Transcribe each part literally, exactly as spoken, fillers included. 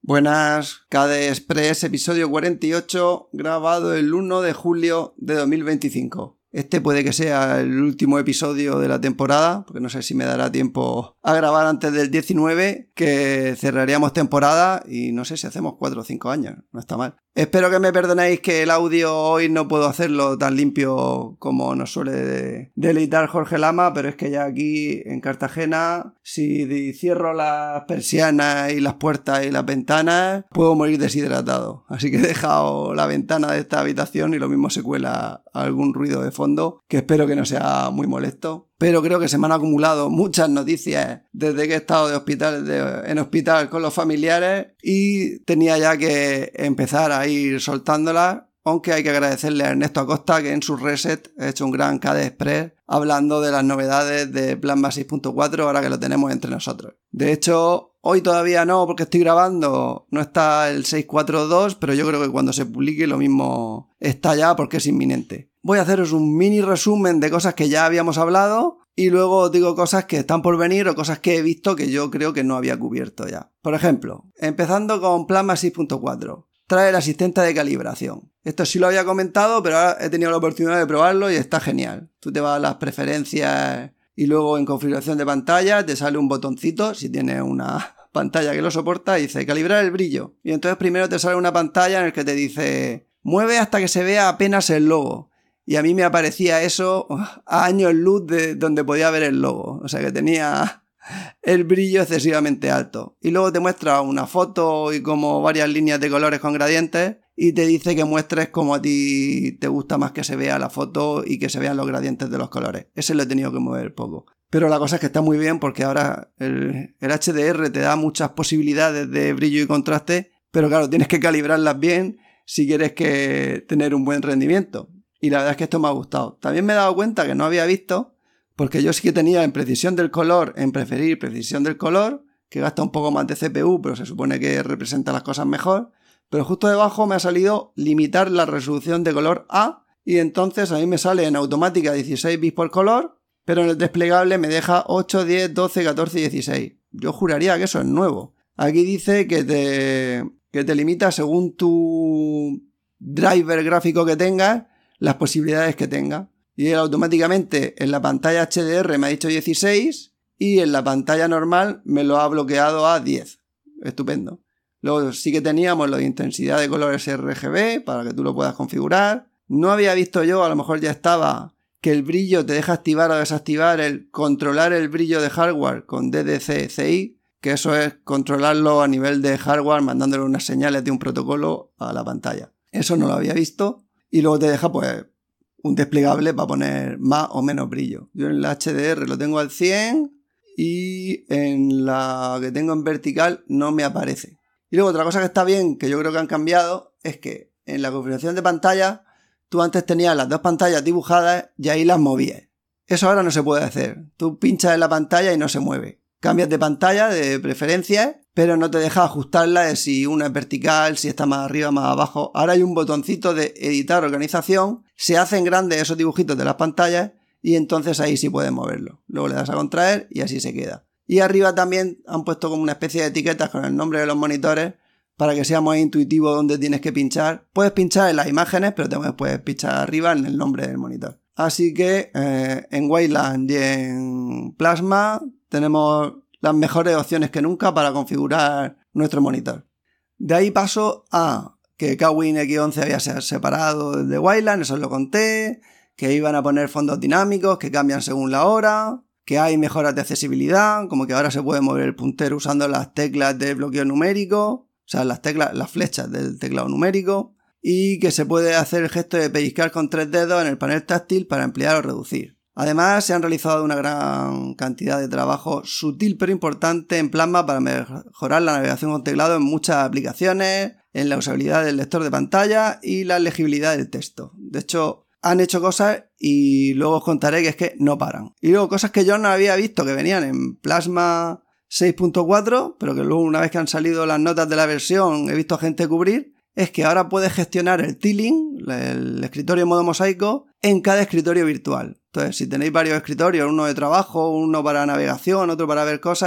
Buenas, K D Express, episodio cuarenta y ocho, grabado el uno de julio de dos mil veinticinco. Este puede que sea el último episodio de la temporada, porque no sé si me dará tiempo a grabar antes del diecinueve, que cerraríamos temporada y no sé si hacemos cuatro o cinco años, no está mal. Espero que me perdonéis que el audio hoy no puedo hacerlo tan limpio como nos suele deleitar Jorge Lama, pero es que ya aquí en Cartagena, si cierro las persianas y las puertas y las ventanas, puedo morir deshidratado. Así que he dejado la ventana de esta habitación y lo mismo se cuela algún ruido de fondo, que espero que no sea muy molesto. Pero creo que se me han acumulado muchas noticias desde que he estado de hospital, de, en hospital con los familiares y tenía ya que empezar a ir soltándolas, aunque hay que agradecerle a Ernesto Acosta que en su reset ha hecho un gran K D Express hablando de las novedades de Plasma seis punto cuatro ahora que lo tenemos entre nosotros. De hecho, hoy todavía no, porque estoy grabando, no está el seis punto cuatro punto dos, pero yo creo que cuando se publique lo mismo está ya porque es inminente. Voy a haceros un mini resumen de cosas que ya habíamos hablado y luego os digo cosas que están por venir o cosas que he visto que yo creo que no había cubierto ya. Por ejemplo, empezando con Plasma seis punto cuatro. Trae el asistente de calibración. Esto sí lo había comentado, pero ahora he tenido la oportunidad de probarlo y está genial. Tú te vas a las preferencias y luego en configuración de pantalla te sale un botoncito, si tienes una pantalla que lo soporta, y dice calibrar el brillo. Y entonces primero te sale una pantalla en la que te dice mueve hasta que se vea apenas el logo. Y a mí me aparecía eso a años luz de donde podía ver el logo. O sea que tenía el brillo excesivamente alto. Y luego te muestra una foto y como varias líneas de colores con gradientes y te dice que muestres como a ti te gusta más que se vea la foto y que se vean los gradientes de los colores. Ese lo he tenido que mover poco. Pero la cosa es que está muy bien porque ahora el, el H D R te da muchas posibilidades de brillo y contraste, pero claro, tienes que calibrarlas bien si quieres que tener un buen rendimiento. Y la verdad es que esto me ha gustado. También me he dado cuenta que no había visto, porque yo sí que tenía en precisión del color, en preferir precisión del color, que gasta un poco más de C P U, pero se supone que representa las cosas mejor. Pero justo debajo me ha salido limitar la resolución de color A, y entonces a mí me sale en automática dieciséis bits por color, pero en el desplegable me deja ocho, diez, doce, catorce y dieciséis. Yo juraría que eso es nuevo. Aquí dice que te, que te limita según tu driver gráfico que tengas, las posibilidades que tenga. Y él automáticamente en la pantalla H D R me ha dicho dieciséis y en la pantalla normal me lo ha bloqueado a diez. Estupendo. Luego sí que teníamos lo de intensidad de colores R G B para que tú lo puedas configurar. No había visto yo, a lo mejor ya estaba, que el brillo te deja activar o desactivar el controlar el brillo de hardware con D D C C I, que eso es controlarlo a nivel de hardware mandándole unas señales de un protocolo a la pantalla. Eso no lo había visto. Y luego te deja pues un desplegable para poner más o menos brillo. Yo en la H D R lo tengo al cien y en la que tengo en vertical no me aparece. Y luego otra cosa que está bien, que yo creo que han cambiado, es que en la configuración de pantalla tú antes tenías las dos pantallas dibujadas y ahí las movías. Eso ahora no se puede hacer. Tú pinchas en la pantalla y no se mueve. Cambias de pantalla, de preferencias, pero no te deja ajustarla de si una es vertical, si está más arriba, más abajo. Ahora hay un botoncito de editar organización, se hacen grandes esos dibujitos de las pantallas y entonces ahí sí puedes moverlo. Luego le das a contraer y así se queda. Y arriba también han puesto como una especie de etiquetas con el nombre de los monitores para que sea más intuitivo dónde tienes que pinchar. Puedes pinchar en las imágenes, pero también puedes pinchar arriba en el nombre del monitor. Así que eh, en Wayland y en Plasma tenemos las mejores opciones que nunca para configurar nuestro monitor. De ahí paso a que Kawin X once había separado de Wayland, eso os lo conté, que iban a poner fondos dinámicos que cambian según la hora, que hay mejoras de accesibilidad, como que ahora se puede mover el puntero usando las teclas de bloqueo numérico, o sea, las teclas, las flechas del teclado numérico, y que se puede hacer el gesto de pellizcar con tres dedos en el panel táctil para ampliar o reducir. Además, se han realizado una gran cantidad de trabajo sutil pero importante en Plasma para mejorar la navegación con teclado en muchas aplicaciones, en la usabilidad del lector de pantalla y la legibilidad del texto. De hecho, han hecho cosas y luego os contaré que es que no paran. Y luego cosas que yo no había visto que venían en Plasma seis punto cuatro, pero que luego una vez que han salido las notas de la versión he visto a gente cubrir, es que ahora puedes gestionar el tiling, el escritorio en modo mosaico, en cada escritorio virtual. Entonces, si tenéis varios escritorios, uno de trabajo, uno para navegación, otro para ver cosas,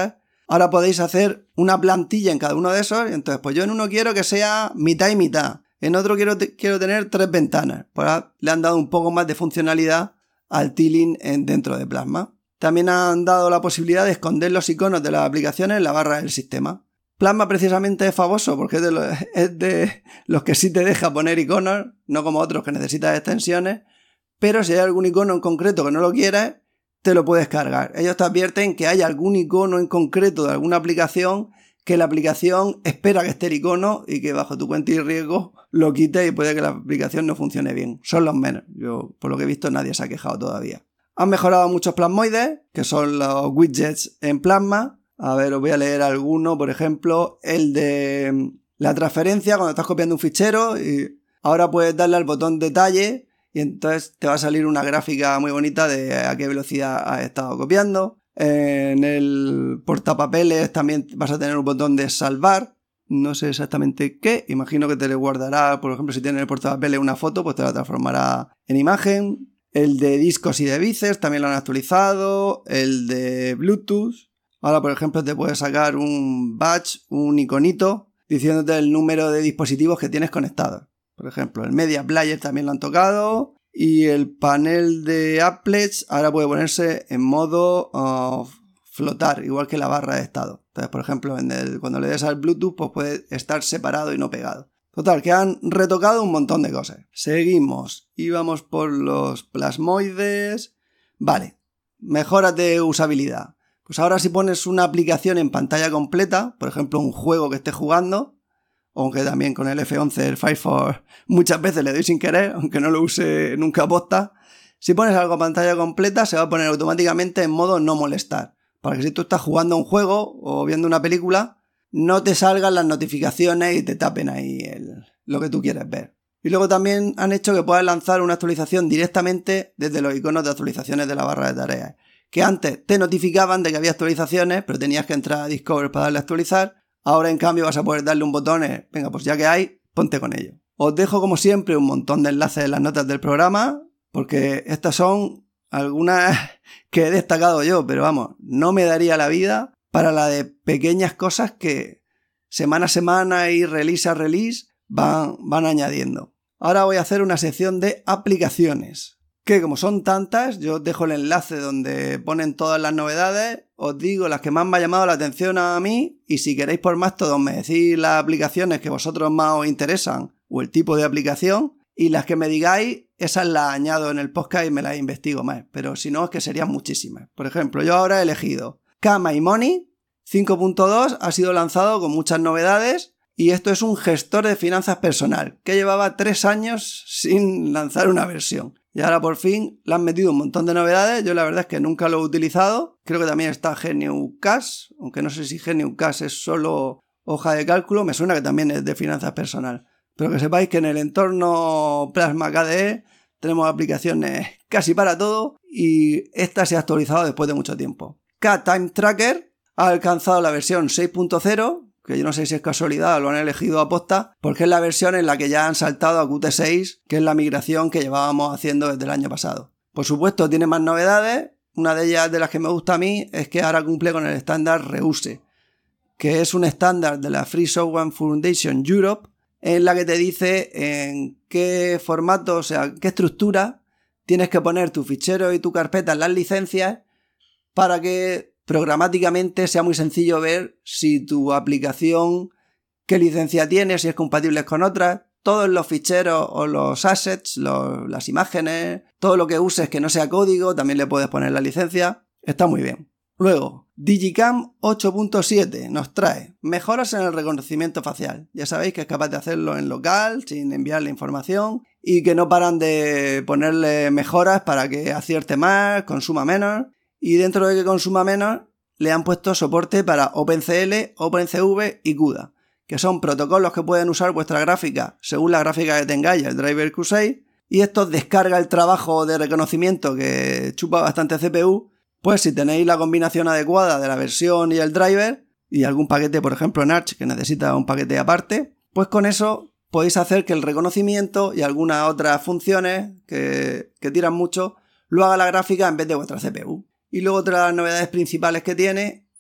Ahora podéis hacer una plantilla en cada uno de esos, y entonces pues yo en uno quiero que sea mitad y mitad, en otro quiero, te- quiero tener tres ventanas. Pues ahora le han dado un poco más de funcionalidad al tiling en, dentro de Plasma. También han dado la posibilidad de esconder los iconos de las aplicaciones en la barra del sistema. Plasma precisamente es famoso porque es de, los, es de los que sí te deja poner iconos, no como otros que necesitas extensiones, pero si hay algún icono en concreto que no lo quieres, te lo puedes cargar. Ellos te advierten que hay algún icono en concreto de alguna aplicación que la aplicación espera que esté el icono y que bajo tu cuenta y riesgo lo quites y puede que la aplicación no funcione bien. Son los menos. Yo, por lo que he visto, nadie se ha quejado todavía. Han mejorado muchos plasmoides, que son los widgets en Plasma. A ver, os voy a leer alguno. Por ejemplo, el de la transferencia cuando estás copiando un fichero y ahora puedes darle al botón detalle y entonces te va a salir una gráfica muy bonita de a qué velocidad has estado copiando. En el portapapeles también vas a tener un botón de salvar. No sé exactamente qué. Imagino que te le guardará, por ejemplo, si tienes en el portapapeles una foto, pues te la transformará en imagen. El de discos y de bíceps también lo han actualizado. El de Bluetooth. Ahora, por ejemplo, te puedes sacar un badge, un iconito, diciéndote el número de dispositivos que tienes conectados. Por ejemplo, el Media Player también lo han tocado. Y el panel de applets ahora puede ponerse en modo uh, flotar, igual que la barra de estado. Entonces, por ejemplo, en el, cuando le des al Bluetooth, pues puede estar separado y no pegado. Total, que han retocado un montón de cosas. Seguimos. Y vamos por los plasmoides. Vale. Mejoras de usabilidad. Pues ahora si pones una aplicación en pantalla completa, por ejemplo, un juego que estés jugando, aunque también con el F once, el Firefox, muchas veces le doy sin querer, aunque no lo use nunca posta. Si pones algo a pantalla completa, se va a poner automáticamente en modo no molestar. Para que si tú estás jugando a un juego o viendo una película, no te salgan las notificaciones y te tapen ahí el, lo que tú quieres ver. Y luego también han hecho que puedas lanzar una actualización directamente desde los iconos de actualizaciones de la barra de tareas. Que antes te notificaban de que había actualizaciones, pero tenías que entrar a Discover para darle a actualizar. Ahora, en cambio, vas a poder darle un botón, eh, venga, pues ya que hay, ponte con ello. Os dejo, como siempre, un montón de enlaces en las notas del programa, porque estas son algunas que he destacado yo, pero vamos, no me daría la vida para la de pequeñas cosas que semana a semana y release a release van, van añadiendo. Ahora voy a hacer una sección de aplicaciones, que como son tantas, yo os dejo el enlace donde ponen todas las novedades, os digo las que más me han llamado la atención a mí, y si queréis por más todos me decís las aplicaciones que vosotros más os interesan o el tipo de aplicación, y las que me digáis, esas las añado en el podcast y me las investigo más, pero si no es que serían muchísimas. Por ejemplo, yo ahora he elegido KMyMoney cinco punto dos, ha sido lanzado con muchas novedades, y esto es un gestor de finanzas personal, que llevaba tres años sin lanzar una versión. Y ahora por fin le han metido un montón de novedades. Yo la verdad es que nunca lo he utilizado. Creo que también está GNU-Cash, aunque no sé si GNU-Cash es solo hoja de cálculo. Me suena que también es de finanzas personal. Pero que sepáis que en el entorno Plasma K D E tenemos aplicaciones casi para todo y esta se ha actualizado después de mucho tiempo. K-Time Tracker ha alcanzado la versión seis punto cero, que yo no sé si es casualidad o lo han elegido a posta, porque es la versión en la que ya han saltado a Qt seis, que es la migración que llevábamos haciendo desde el año pasado. Por supuesto, tiene más novedades. Una de ellas, de las que me gusta a mí, es que ahora cumple con el estándar Reuse, que es un estándar de la Free Software Foundation Europe, en la que te dice en qué formato, o sea, qué estructura tienes que poner tu fichero y tu carpeta en las licencias para que programáticamente sea muy sencillo ver si tu aplicación, qué licencia tiene, si es compatible con otras. Todos los ficheros o los assets, los, las imágenes, todo lo que uses que no sea código, también le puedes poner la licencia. Está muy bien. Luego, Digicam ocho punto siete nos trae mejoras en el reconocimiento facial. Ya sabéis que es capaz de hacerlo en local, sin enviarle información, y que no paran de ponerle mejoras para que acierte más, consuma menos. Y dentro de que consuma menos, le han puesto soporte para OpenCL, OpenCV y CUDA, que son protocolos que pueden usar vuestra gráfica según la gráfica que tengáis, el driver Q seis, y esto descarga el trabajo de reconocimiento que chupa bastante C P U. Pues si tenéis la combinación adecuada de la versión y el driver, y algún paquete, por ejemplo en Arch, que necesita un paquete aparte, pues con eso podéis hacer que el reconocimiento y algunas otras funciones que, que tiran mucho, lo haga la gráfica en vez de vuestra C P U. Y luego otra de las novedades principales que tiene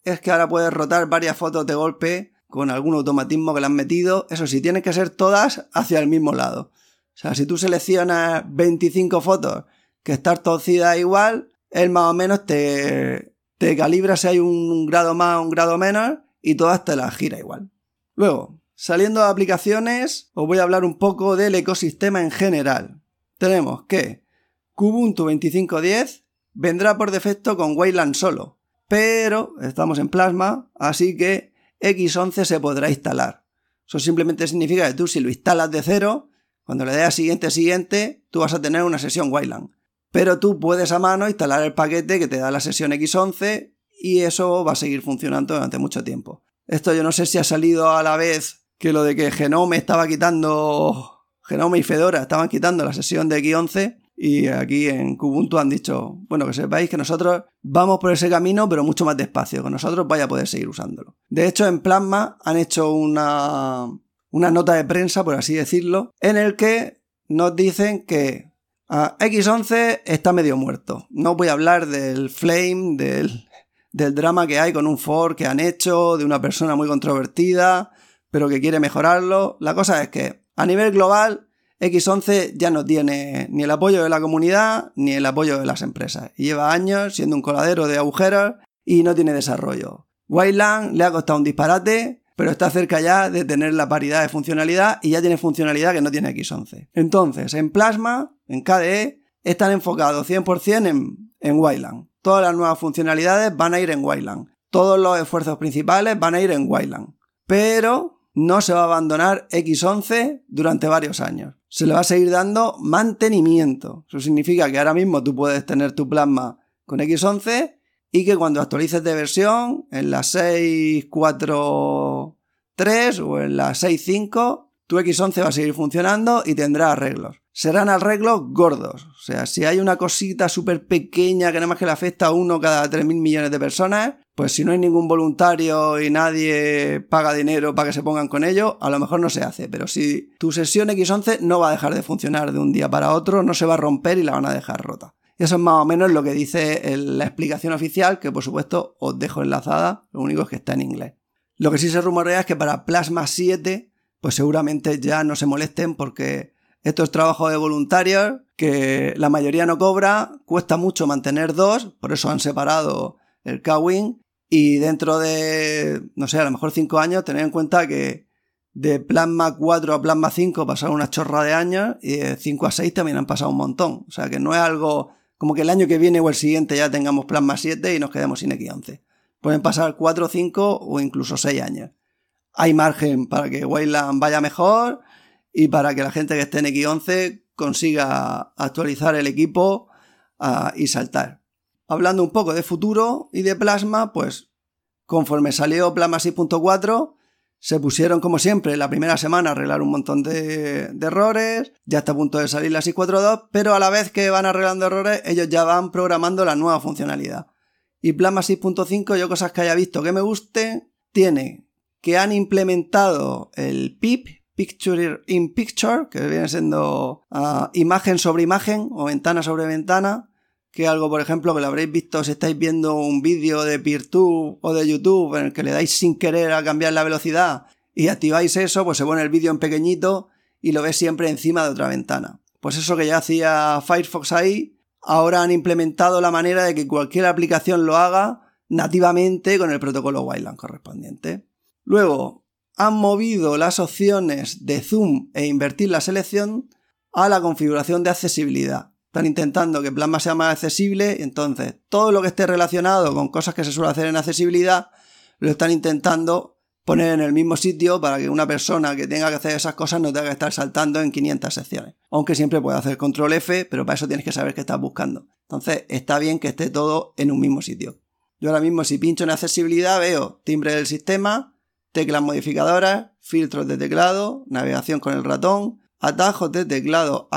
es que ahora puedes rotar varias fotos de golpe con algún automatismo que le han metido. Eso sí, tienen que ser todas hacia el mismo lado. O sea, si tú seleccionas veinticinco fotos que están torcidas igual, él más o menos te, te calibra si hay un grado más o un grado menos y todas te las gira igual. Luego, saliendo de aplicaciones, os voy a hablar un poco del ecosistema en general. Tenemos que Kubuntu veinticinco diez vendrá por defecto con Wayland solo, pero estamos en Plasma, así que equis once se podrá instalar. Eso simplemente significa que tú, si lo instalas de cero, cuando le des a siguiente siguiente, tú vas a tener una sesión Wayland. Pero tú puedes a mano instalar el paquete que te da la sesión equis once y eso va a seguir funcionando durante mucho tiempo. Esto yo no sé si ha salido a la vez que lo de que Genome estaba quitando, Genome y Fedora estaban quitando la sesión de equis once, y aquí en Kubuntu han dicho, bueno, que sepáis que nosotros vamos por ese camino, pero mucho más despacio, que nosotros vaya a poder seguir usándolo. De hecho, en Plasma han hecho una, una nota de prensa, por así decirlo, en el que nos dicen que uh, equis once está medio muerto. No voy a hablar del flame, del, del drama que hay con un fork que han hecho, de una persona muy controvertida, pero que quiere mejorarlo. La cosa es que, a nivel global, equis once ya no tiene ni el apoyo de la comunidad ni el apoyo de las empresas. Y lleva años siendo un coladero de agujeros y no tiene desarrollo. Wayland le ha costado un disparate, pero está cerca ya de tener la paridad de funcionalidad y ya tiene funcionalidad que no tiene equis once. Entonces, en Plasma, en K D E, están enfocados cien por ciento en, en Wayland. Todas las nuevas funcionalidades van a ir en Wayland. Todos los esfuerzos principales van a ir en Wayland. Pero no se va a abandonar equis once durante varios años. Se le va a seguir dando mantenimiento. Eso significa que ahora mismo tú puedes tener tu Plasma con equis once y que cuando actualices de versión en la seis punto cuatro punto tres o en la seis punto cinco, tu equis once va a seguir funcionando y tendrá arreglos. Serán arreglos gordos. O sea, si hay una cosita súper pequeña que nada más que le afecta a uno cada tres mil millones de personas, pues si no hay ningún voluntario y nadie paga dinero para que se pongan con ello, a lo mejor no se hace. Pero si tu sesión equis once no va a dejar de funcionar de un día para otro, no se va a romper y la van a dejar rota. Y eso es más o menos lo que dice el, la explicación oficial, que por supuesto os dejo enlazada, lo único es que está en inglés. Lo que sí se rumorea es que para Plasma siete, pues seguramente ya no se molesten porque esto es trabajo de voluntarios, que la mayoría no cobra, cuesta mucho mantener dos, por eso han separado el K-Wing, y dentro de, no sé, a lo mejor cinco años, tener en cuenta que de Plasma cuatro a Plasma cinco pasaron una chorra de años, y de cinco a seis también han pasado un montón. O sea que no es algo como que el año que viene o el siguiente ya tengamos Plasma siete y nos quedemos sin equis once. Pueden pasar cuatro, cinco o incluso seis años. Hay margen para que Wayland vaya mejor y para que la gente que esté en equis once consiga actualizar el equipo uh, y saltar. Hablando un poco de futuro y de Plasma, pues conforme salió Plasma seis punto cuatro, se pusieron como siempre la primera semana a arreglar un montón de, de errores, ya está a punto de salir la seis punto cuatro punto dos, pero a la vez que van arreglando errores, ellos ya van programando la nueva funcionalidad. Y Plasma seis punto cinco, yo cosas que haya visto que me gusten, tiene que han implementado el P I P, Picture in Picture, que viene siendo uh, imagen sobre imagen o ventana sobre ventana, que es algo, por ejemplo, que lo habréis visto si estáis viendo un vídeo de PeerTube o de YouTube en el que le dais sin querer a cambiar la velocidad y activáis eso, pues se pone el vídeo en pequeñito y lo ves siempre encima de otra ventana. Pues eso que ya hacía Firefox ahí, ahora han implementado la manera de que cualquier aplicación lo haga nativamente con el protocolo Wayland correspondiente. Luego, han movido las opciones de zoom e invertir la selección a la configuración de accesibilidad. Están intentando que Plasma sea más accesible y entonces todo lo que esté relacionado con cosas que se suele hacer en accesibilidad lo están intentando poner en el mismo sitio para que una persona que tenga que hacer esas cosas no tenga que estar saltando en quinientas secciones. Aunque siempre puede hacer control F, pero para eso tienes que saber qué estás buscando. Entonces está bien que esté todo en un mismo sitio. Yo ahora mismo si pincho en accesibilidad veo timbre del sistema, teclas modificadoras, filtros de teclado, navegación con el ratón, atajos de teclado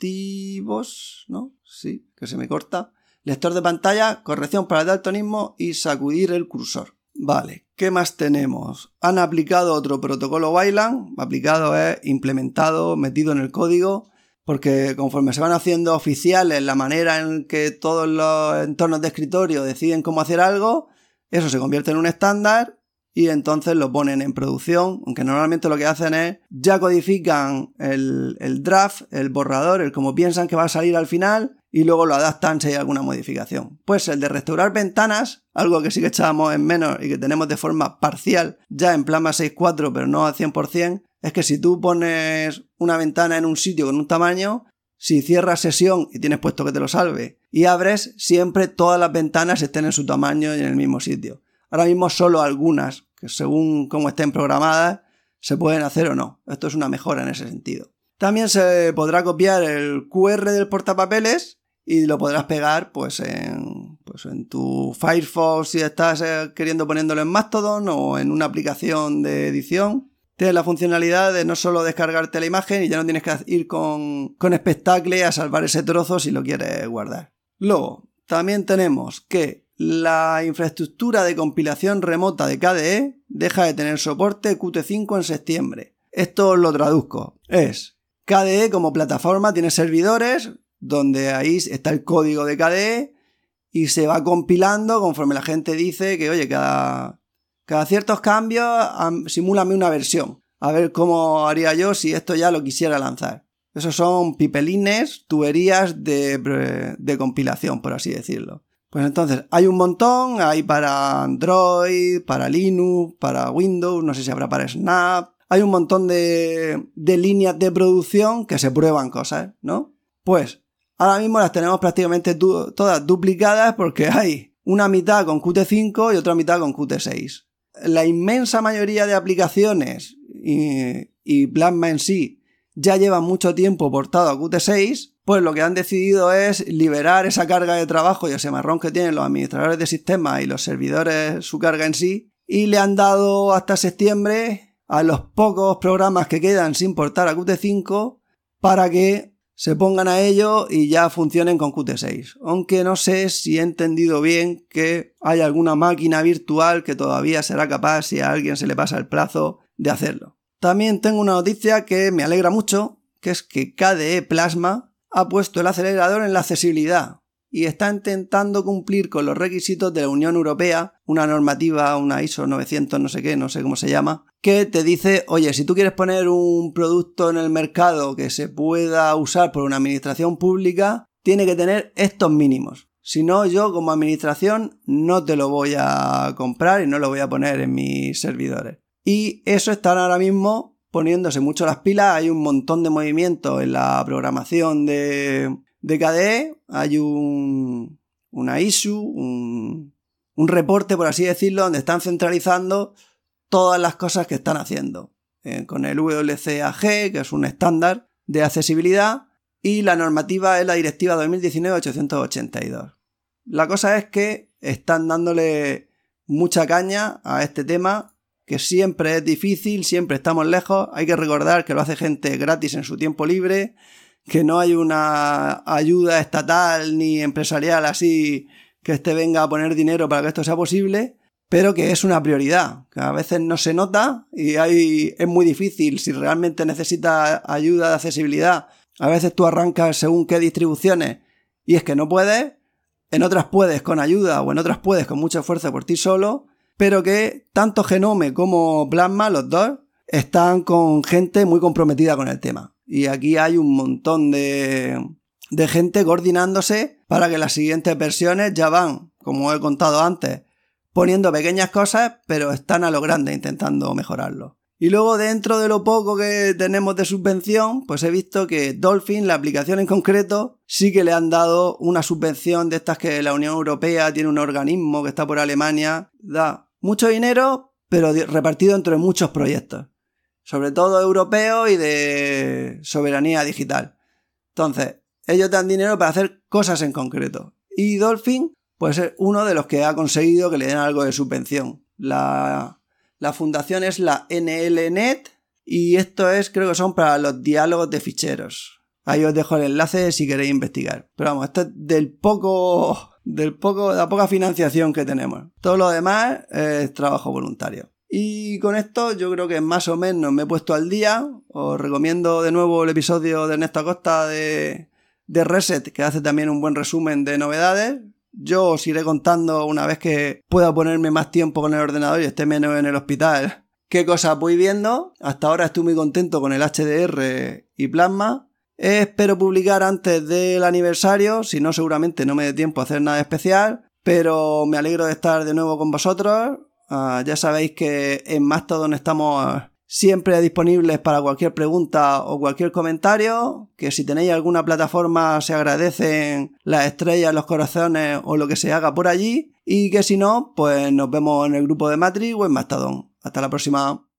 activos, ¿no? Sí, que se me corta. Lector de pantalla, corrección para el daltonismo y sacudir el cursor. Vale, ¿qué más tenemos? Han aplicado otro protocolo Wayland, aplicado es implementado, metido en el código, porque conforme se van haciendo oficiales la manera en que todos los entornos de escritorio deciden cómo hacer algo, Eso se convierte en un estándar y entonces lo ponen en producción, aunque normalmente lo que hacen es ya codifican el, el draft, el borrador, el como piensan que va a salir al final y luego lo adaptan si hay alguna modificación. Pues el de restaurar ventanas, algo que sí que echábamos en menos y que tenemos de forma parcial ya en Plasma seis punto cuatro pero no al cien por ciento, es que si tú pones una ventana en un sitio con un tamaño, si cierras sesión y tienes puesto que te lo salve y abres, siempre todas las ventanas estén en su tamaño y en el mismo sitio. Ahora mismo solo algunas, que según cómo estén programadas, se pueden hacer o no. Esto es una mejora en ese sentido. También se podrá copiar el cu erre del portapapeles y lo podrás pegar pues en, pues en tu Firefox si estás queriendo poniéndolo en Mastodon o en una aplicación de edición. Tienes la funcionalidad de no solo descargarte la imagen y ya no tienes que ir con, con Spectacle a salvar ese trozo si lo quieres guardar. Luego, también tenemos que la infraestructura de compilación remota de K D E deja de tener soporte Qt cinco en septiembre. Esto os lo traduzco. Es K D E como plataforma tiene servidores donde ahí está el código de K D E y se va compilando conforme la gente dice que, oye, cada, cada ciertos cambios um, simúlame una versión. A ver cómo haría yo si esto ya lo quisiera lanzar. Esos son pipelines, tuberías de, de compilación, por así decirlo. Pues entonces, hay un montón, hay para Android, para Linux, para Windows, no sé si habrá para Snap. Hay un montón de, de líneas de producción que se prueban cosas, ¿no? Pues, ahora mismo las tenemos prácticamente du- todas duplicadas porque hay una mitad con Qt cinco y otra mitad con Qt seis. La inmensa mayoría de aplicaciones y, y Plasma en sí ya llevan mucho tiempo portado a Qt seis, pues lo que han decidido es liberar esa carga de trabajo y ese marrón que tienen los administradores de sistemas y los servidores, su carga en sí, y le han dado hasta septiembre a los pocos programas que quedan sin portar a Qt cinco para que se pongan a ello y ya funcionen con Qt seis. Aunque no sé si he entendido bien que hay alguna máquina virtual que todavía será capaz, si a alguien se le pasa el plazo, de hacerlo. También tengo una noticia que me alegra mucho, que es que K D E Plasma ha puesto el acelerador en la accesibilidad y está intentando cumplir con los requisitos de la Unión Europea, una normativa, una I S O novecientos no sé qué, no sé cómo se llama, que te dice, oye, si tú quieres poner un producto en el mercado que se pueda usar por una administración pública, tiene que tener estos mínimos. Si no, yo como administración no te lo voy a comprar y no lo voy a poner en mis servidores. Y eso están ahora mismo poniéndose mucho las pilas. Hay un montón de movimientos en la programación de, de K D E. Hay un, una issue, un, un reporte, por así decirlo, donde están centralizando todas las cosas que están haciendo. Eh, con el W C A G, que es un estándar de accesibilidad, y la normativa es la Directiva dos mil diecinueve ochocientos ochenta y dos. La cosa es que están dándole mucha caña a este tema, que siempre es difícil, siempre estamos lejos. Hay que recordar que lo hace gente gratis en su tiempo libre, que no hay una ayuda estatal ni empresarial así que este venga a poner dinero para que esto sea posible, pero que es una prioridad, que a veces no se nota y hay, es muy difícil. Si realmente necesitas ayuda de accesibilidad, a veces tú arrancas según qué distribuciones y es que no puedes, en otras puedes con ayuda o en otras puedes con mucho esfuerzo por ti solo, pero que tanto Genome como Plasma, los dos, están con gente muy comprometida con el tema. Y aquí hay un montón de, de gente coordinándose para que las siguientes versiones ya van, como he contado antes, poniendo pequeñas cosas, pero están a lo grande intentando mejorarlo. Y luego dentro de lo poco que tenemos de subvención, pues he visto que Dolphin, la aplicación en concreto, sí que le han dado una subvención de estas que la Unión Europea tiene un organismo que está por Alemania, da mucho dinero, pero repartido entre muchos proyectos, sobre todo europeos y de soberanía digital. Entonces, ellos dan dinero para hacer cosas en concreto. Y Dolphin, pues es uno de los que ha conseguido que le den algo de subvención. La, la fundación es la N L Net y esto es, creo que son para los diálogos de ficheros. Ahí os dejo el enlace si queréis investigar. Pero vamos, esto es del poco... del poco, de la poca financiación que tenemos. Todo lo demás es trabajo voluntario. Y con esto yo creo que más o menos me he puesto al día. Os recomiendo de nuevo el episodio de Ernesto Acosta de, de Reset, que hace también un buen resumen de novedades. Yo os iré contando una vez que pueda ponerme más tiempo con el ordenador y esté menos en el hospital qué cosas voy viendo. Hasta ahora estoy muy contento con el H D R y Plasma. Espero publicar antes del aniversario, si no seguramente no me dé tiempo a hacer nada especial, pero me alegro de estar de nuevo con vosotros. Uh, ya sabéis que en Mastodon estamos uh, siempre disponibles para cualquier pregunta o cualquier comentario, que si tenéis alguna plataforma se agradecen las estrellas, los corazones o lo que se haga por allí, y que si no, pues nos vemos en el grupo de Matrix o en Mastodon. Hasta la próxima.